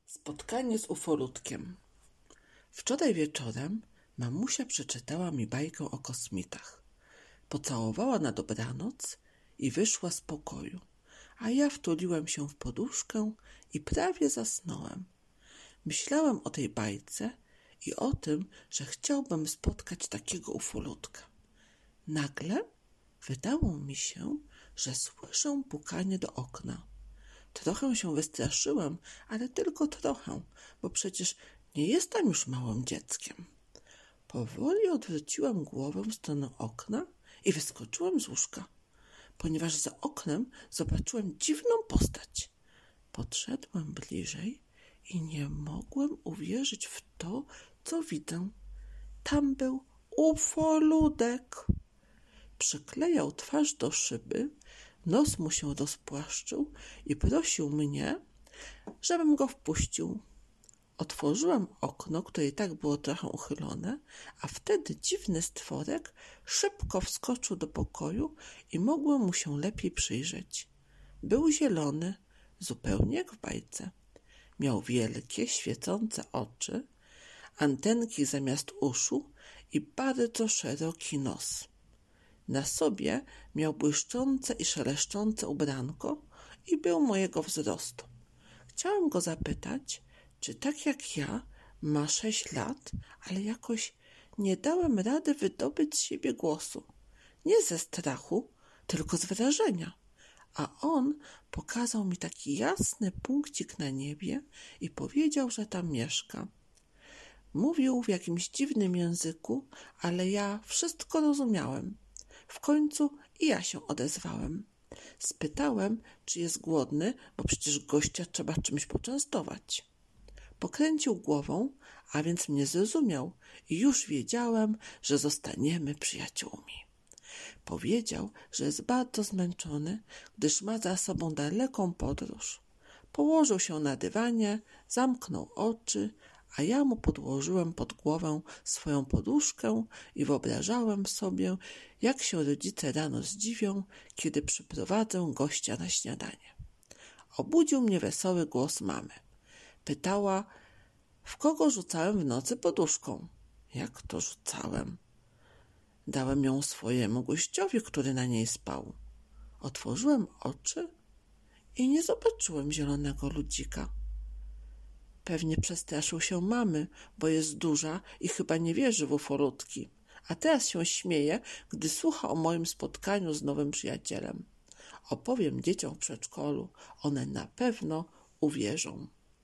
Spotkanie z ufolutkiem. Wczoraj wieczorem mamusia przeczytała mi bajkę o kosmitach. Pocałowała na dobranoc i wyszła z pokoju, a ja wtuliłem się w poduszkę i prawie zasnąłem. Myślałem o tej bajce i o tym, że chciałbym spotkać takiego ufolutka. Nagle wydało mi się, że słyszę pukanie do okna. Trochę się wystraszyłem, ale tylko trochę, bo przecież nie jestem już małym dzieckiem. Powoli odwróciłem głowę w stronę okna i wyskoczyłem z łóżka, ponieważ za oknem zobaczyłem dziwną postać. Podszedłem bliżej i nie mogłem uwierzyć w to, co widzę. Tam był ufoludek. Przyklejał twarz do szyby, nos mu się rozpłaszczył i prosił mnie, żebym go wpuścił. Otworzyłem okno, które i tak było trochę uchylone, a wtedy dziwny stworek szybko wskoczył do pokoju i mogłem mu się lepiej przyjrzeć. Był zielony, zupełnie jak w bajce. Miał wielkie, świecące oczy, antenki zamiast uszu i bardzo szeroki nos. Na sobie miał błyszczące i szeleszczące ubranko i był mojego wzrostu. Chciałem go zapytać, czy tak jak ja ma 6 lat, ale jakoś nie dałem rady wydobyć z siebie głosu. Nie ze strachu, tylko z wrażenia. A on pokazał mi taki jasny punkcik na niebie i powiedział, że tam mieszka. Mówił w jakimś dziwnym języku, ale ja wszystko rozumiałem. W końcu i ja się odezwałem. Spytałem, czy jest głodny, bo przecież gościa trzeba czymś poczęstować. Pokręcił głową, a więc mnie zrozumiał i już wiedziałem, że zostaniemy przyjaciółmi. Powiedział, że jest bardzo zmęczony, gdyż ma za sobą daleką podróż. Położył się na dywanie, zamknął oczy, a ja mu podłożyłem pod głowę swoją poduszkę i wyobrażałem sobie, jak się rodzice rano zdziwią, kiedy przyprowadzę gościa na śniadanie. Obudził mnie wesoły głos mamy. Pytała, w kogo rzucałem w nocy poduszką. Jak to rzucałem? Dałem ją swojemu gościowi, który na niej spał. Otworzyłem oczy i nie zobaczyłem zielonego ludzika. Pewnie przestraszył się mamy, bo jest duża i chyba nie wierzy w ufolutki. A teraz się śmieje, gdy słucha o moim spotkaniu z nowym przyjacielem. Opowiem dzieciom w przedszkolu. One na pewno uwierzą.